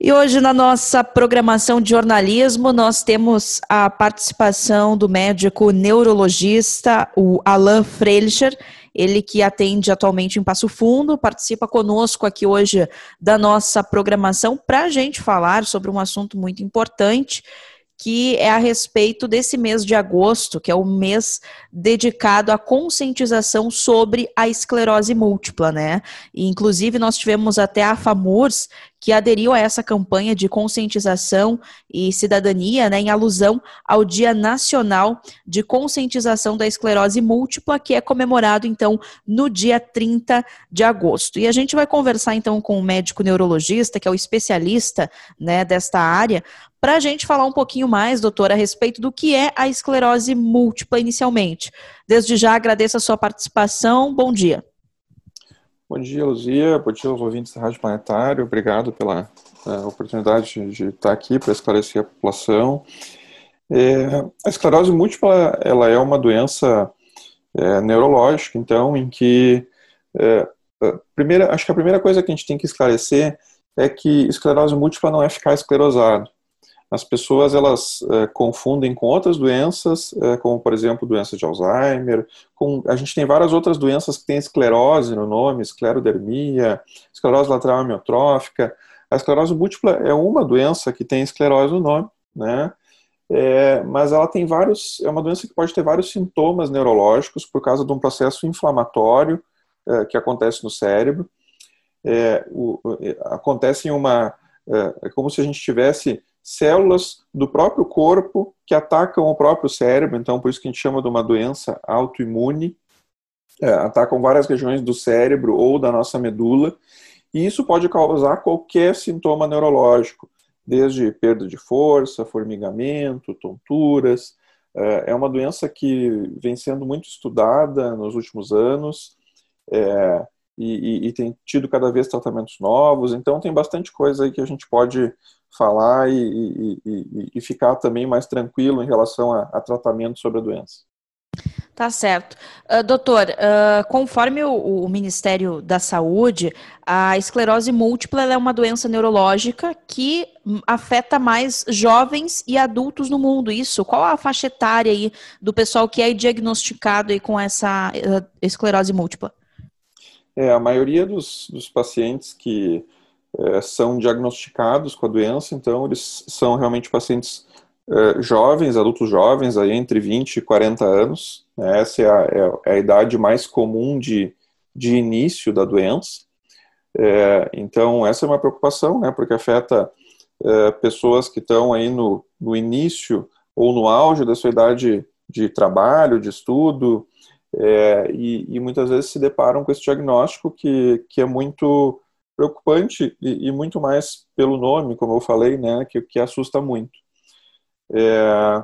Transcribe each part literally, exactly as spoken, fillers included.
E hoje na nossa programação de jornalismo nós temos a participação do médico neurologista, o Alain Freilicher, ele que atende atualmente em Passo Fundo, participa conosco aqui hoje da nossa programação para a gente falar sobre um assunto muito importante, que é a respeito desse mês de agosto, que é o mês dedicado à conscientização sobre a esclerose múltipla, né? E, inclusive, nós tivemos até a FAMURS, que aderiu a essa campanha de conscientização e cidadania, né, em alusão ao Dia Nacional de Conscientização da Esclerose Múltipla, que é comemorado, então, no dia trinta de agosto. E a gente vai conversar, então, com o médico neurologista, que é o especialista, né, desta área, para a gente falar um pouquinho mais, doutor, a respeito do que é a esclerose múltipla inicialmente. Desde já agradeço a sua participação. Bom dia. Bom dia, Luzia. Bom dia aos ouvintes da Rádio Planetário. Obrigado pela uh, oportunidade de, de estar aqui para esclarecer a população. É, a esclerose múltipla ela é uma doença é, neurológica, então, em que é, a primeira, acho que a primeira coisa que a gente tem que esclarecer é que esclerose múltipla não é ficar esclerosado. As pessoas, elas é, confundem com outras doenças, é, como, por exemplo, doença de Alzheimer. Com, a gente tem várias outras doenças que têm esclerose no nome, esclerodermia, esclerose lateral amiotrófica. A esclerose múltipla é uma doença que tem esclerose no nome, né? É, mas ela tem vários, é uma doença que pode ter vários sintomas neurológicos por causa de um processo inflamatório é, que acontece no cérebro. É, o, acontece em uma... É, é como se a gente tivesse células do próprio corpo que atacam o próprio cérebro, então por isso que a gente chama de uma doença autoimune, é, atacam várias regiões do cérebro ou da nossa medula, e isso pode causar qualquer sintoma neurológico, desde perda de força, formigamento, tonturas. É uma doença que vem sendo muito estudada nos últimos anos, é, e, e, e tem tido cada vez tratamentos novos, então tem bastante coisa aí que a gente pode falar e, e, e, e ficar também mais tranquilo em relação a, a tratamento sobre a doença. Tá certo. Uh, doutor, uh, conforme o, o Ministério da Saúde, a esclerose múltipla é uma doença neurológica que afeta mais jovens e adultos no mundo. Isso, qual a faixa etária aí do pessoal que é diagnosticado aí com essa uh, esclerose múltipla? É, a maioria dos, dos pacientes que é, são diagnosticados com a doença, então eles são realmente pacientes é, jovens, adultos jovens, aí entre vinte e quarenta anos. Né? Essa é a, é a idade mais comum de, de início da doença. É, então essa é uma preocupação, né, porque afeta é, pessoas que estão aí no, no início ou no auge da sua idade de trabalho, de estudo, É, e, e muitas vezes se deparam com esse diagnóstico que, que é muito preocupante e, e muito mais pelo nome, como eu falei, né, que, que assusta muito. É,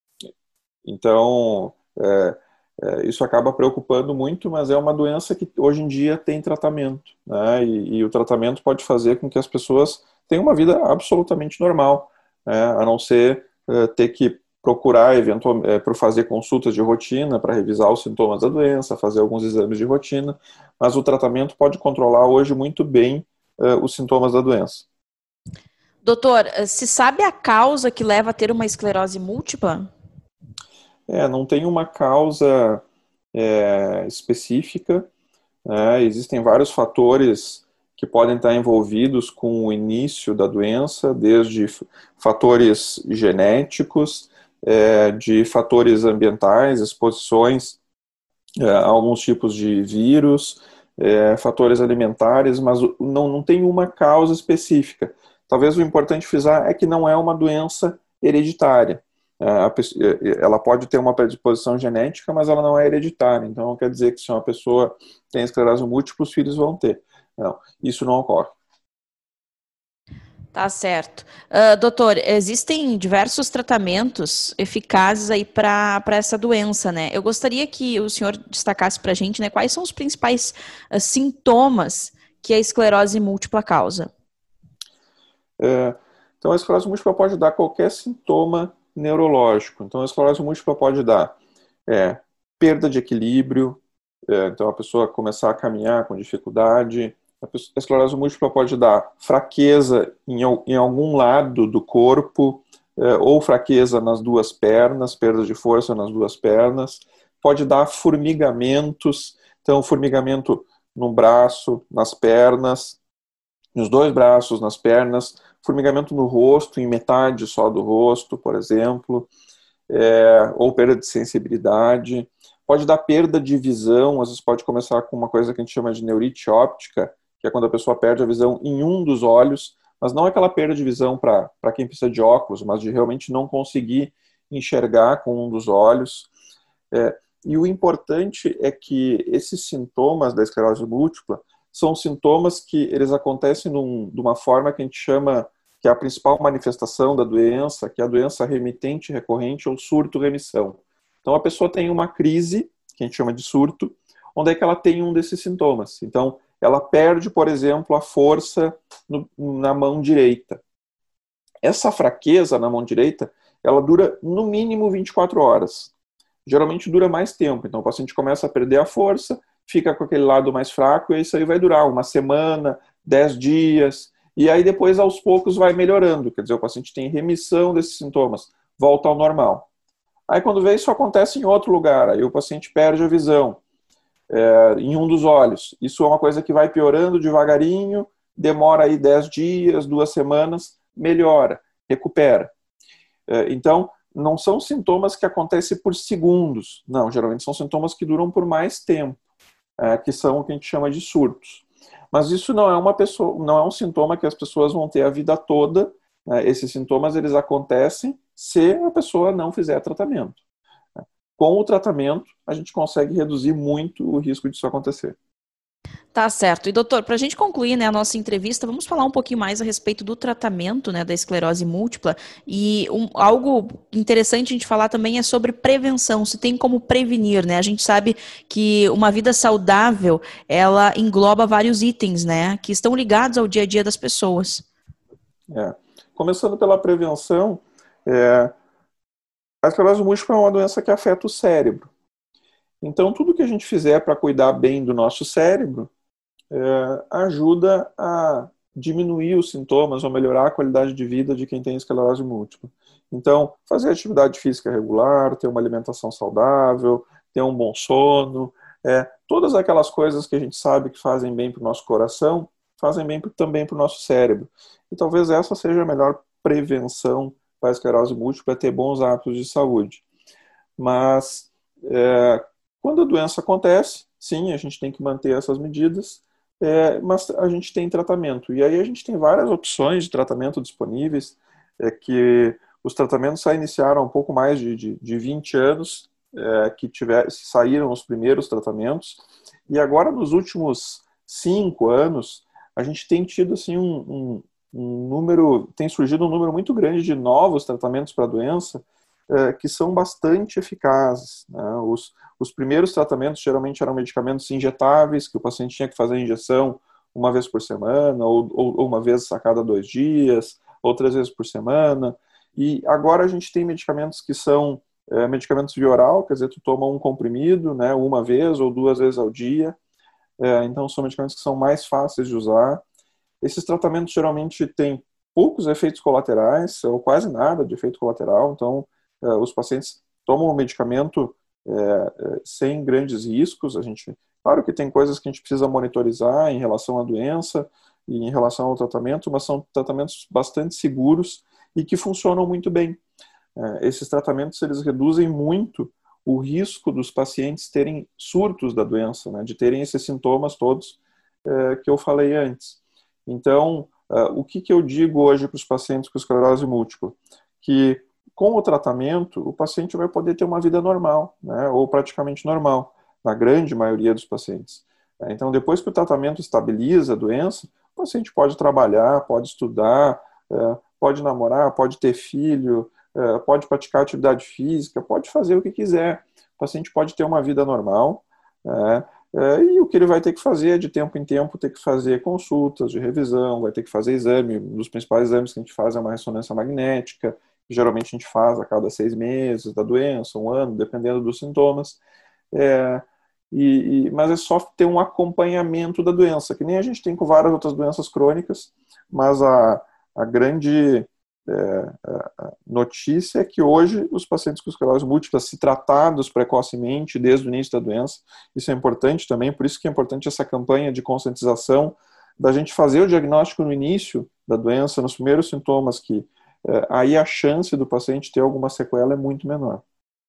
então, é, é, isso acaba preocupando muito, mas é uma doença que hoje em dia tem tratamento, né, e, e o tratamento pode fazer com que as pessoas tenham uma vida absolutamente normal, né, a não ser é, ter que procurar eventualmente é, para fazer consultas de rotina para revisar os sintomas da doença, fazer alguns exames de rotina, mas o tratamento pode controlar hoje muito bem é, os sintomas da doença. Doutor, se sabe a causa que leva a ter uma esclerose múltipla? É, não tem uma causa é, específica, né? Existem vários fatores que podem estar envolvidos com o início da doença, desde fatores genéticos, É, de fatores ambientais, exposições é, a alguns tipos de vírus, é, fatores alimentares, mas não, não tem uma causa específica. Talvez o importante frisar é que não é uma doença hereditária. É, a, ela pode ter uma predisposição genética, mas ela não é hereditária. Então não quer dizer que se uma pessoa tem esclerose múltipla, os filhos vão ter. Não, isso não ocorre. Tá certo. Uh, doutor, existem diversos tratamentos eficazes aí para essa doença, né? Eu gostaria que o senhor destacasse para a gente, né, quais são os principais uh, sintomas que a esclerose múltipla causa. É, então, a esclerose múltipla pode dar qualquer sintoma neurológico. Então, a esclerose múltipla pode dar é, perda de equilíbrio, é, então a pessoa começar a caminhar com dificuldade, A esclerose múltipla pode dar fraqueza em, em algum lado do corpo, é, ou fraqueza nas duas pernas, perda de força nas duas pernas. Pode dar formigamentos, então formigamento no braço, nas pernas, nos dois braços, nas pernas, formigamento no rosto, em metade só do rosto, por exemplo, é, ou perda de sensibilidade. Pode dar perda de visão, às vezes pode começar com uma coisa que a gente chama de neurite óptica, que é quando a pessoa perde a visão em um dos olhos, mas não aquela perda de visão para quem precisa de óculos, mas de realmente não conseguir enxergar com um dos olhos. É, e o importante é que esses sintomas da esclerose múltipla são sintomas que eles acontecem num, de uma forma que a gente chama, que é a principal manifestação da doença, que é a doença remitente recorrente ou surto-remissão. Então a pessoa tem uma crise, que a gente chama de surto, onde é que ela tem um desses sintomas. Então ela perde, por exemplo, a força no, na mão direita. Essa fraqueza na mão direita, ela dura no mínimo vinte e quatro horas. Geralmente dura mais tempo, então o paciente começa a perder a força, fica com aquele lado mais fraco, e isso aí vai durar uma semana, dez dias, e aí depois aos poucos vai melhorando, quer dizer, o paciente tem remissão desses sintomas, volta ao normal. Aí quando vê, isso acontece em outro lugar, aí o paciente perde a visão, é, em um dos olhos. Isso é uma coisa que vai piorando devagarinho, demora aí dez dias, duas semanas, melhora, recupera. É, então, não são sintomas que acontecem por segundos, não, geralmente são sintomas que duram por mais tempo, é, que são o que a gente chama de surtos. Mas isso não é uma pessoa, não é um sintoma que as pessoas vão ter a vida toda, né? Esses sintomas eles acontecem se a pessoa não fizer tratamento. Com o tratamento, a gente consegue reduzir muito o risco disso acontecer. Tá certo. E doutor, para a gente concluir, né, a nossa entrevista, vamos falar um pouquinho mais a respeito do tratamento, né, da esclerose múltipla. E um, algo interessante a gente falar também é sobre prevenção, se tem como prevenir, né? A gente sabe que uma vida saudável, ela engloba vários itens, né, que estão ligados ao dia a dia das pessoas. É. Começando pela prevenção, é, a esclerose múltipla é uma doença que afeta o cérebro. Então, tudo que a gente fizer para cuidar bem do nosso cérebro é, ajuda a diminuir os sintomas ou melhorar a qualidade de vida de quem tem esclerose múltipla. Então, fazer atividade física regular, ter uma alimentação saudável, ter um bom sono, é, todas aquelas coisas que a gente sabe que fazem bem para o nosso coração, fazem bem também para o nosso cérebro. E talvez essa seja a melhor prevenção para a esclerose múltipla, é ter bons hábitos de saúde. Mas, é, quando a doença acontece, sim, a gente tem que manter essas medidas, é, mas a gente tem tratamento. E aí a gente tem várias opções de tratamento disponíveis, é, que os tratamentos já iniciaram há um pouco mais de, de, de vinte anos, é, que tiver, saíram os primeiros tratamentos, e agora nos últimos cinco anos, a gente tem tido assim, um, um, um número, tem surgido um número muito grande de novos tratamentos para a doença, é, que são bastante eficazes, né? Os, os primeiros tratamentos geralmente eram medicamentos injetáveis, que o paciente tinha que fazer a injeção uma vez por semana, ou, ou, ou uma vez a cada dois dias, ou três vezes por semana. E agora a gente tem medicamentos que são é, medicamentos via oral, quer dizer, tu toma um comprimido, né, uma vez ou duas vezes ao dia. É, então são medicamentos que são mais fáceis de usar. Esses tratamentos geralmente têm poucos efeitos colaterais, ou quase nada de efeito colateral, então é, os pacientes tomam o medicamento é, é, sem grandes riscos. A gente, claro que tem coisas que a gente precisa monitorizar em relação à doença e em relação ao tratamento, mas são tratamentos bastante seguros e que funcionam muito bem. É, esses tratamentos eles reduzem muito o risco dos pacientes terem surtos da doença, né, de terem esses sintomas todos é, que eu falei antes. Então, uh, o que, que eu digo hoje para os pacientes com esclerose múltipla? Que com o tratamento, o paciente vai poder ter uma vida normal, né, ou praticamente normal, na grande maioria dos pacientes. Então, depois que o tratamento estabiliza a doença, o paciente pode trabalhar, pode estudar, uh, pode namorar, pode ter filho, uh, pode praticar atividade física, pode fazer o que quiser. O paciente pode ter uma vida normal, né? É, e o que ele vai ter que fazer é, de tempo em tempo, ter que fazer consultas de revisão, vai ter que fazer exame. Um dos principais exames que a gente faz é uma ressonância magnética, que geralmente a gente faz a cada seis meses da doença, um ano, dependendo dos sintomas. É, e, e, mas é só ter um acompanhamento da doença, que nem a gente tem com várias outras doenças crônicas, mas a, a grande é, a notícia é que hoje os pacientes com esclerose múltipla, se tratados precocemente desde o início da doença, isso é importante também, por isso que é importante essa campanha de conscientização, da gente fazer o diagnóstico no início da doença, nos primeiros sintomas, que é, aí a chance do paciente ter alguma sequela é muito menor.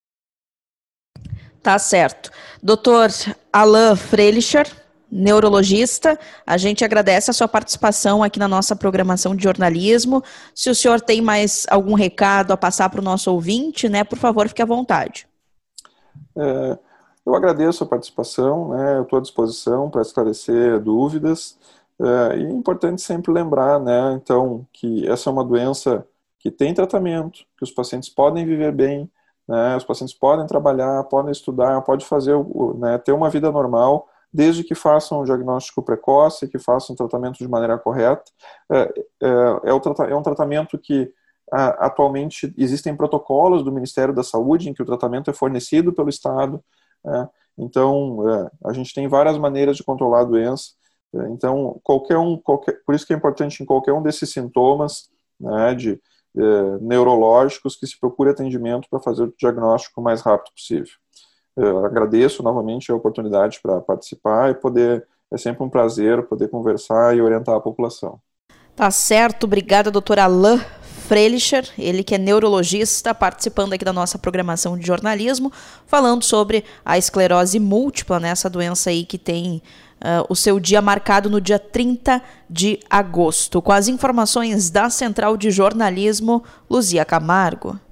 Tá certo. doutor Alain Freilicher, neurologista, a gente agradece a sua participação aqui na nossa programação de jornalismo. Se o senhor tem mais algum recado a passar para o nosso ouvinte, né, por favor, fique à vontade. É, eu agradeço a participação, né, eu estou à disposição para esclarecer dúvidas, é, e é importante sempre lembrar, né, então, que essa é uma doença que tem tratamento, que os pacientes podem viver bem, né, os pacientes podem trabalhar, podem estudar, podem fazer, né, ter uma vida normal, desde que façam o diagnóstico precoce, que façam o tratamento de maneira correta. É, é, é, o, é um tratamento que a, atualmente existem protocolos do Ministério da Saúde em que o tratamento é fornecido pelo Estado. É, então, é, a gente tem várias maneiras de controlar a doença. É, então, qualquer um, qualquer, por isso que é importante em qualquer um desses sintomas, né, de é, neurológicos, que se procure atendimento para fazer o diagnóstico o mais rápido possível. Eu agradeço novamente a oportunidade para participar e poder, é sempre um prazer poder conversar e orientar a população. Tá certo, obrigada, doutor Alain Freilicher, ele que é neurologista, participando aqui da nossa programação de jornalismo, falando sobre a esclerose múltipla, né, essa doença aí que tem uh, o seu dia marcado no dia trinta de agosto. Com as informações da Central de Jornalismo, Luzia Camargo.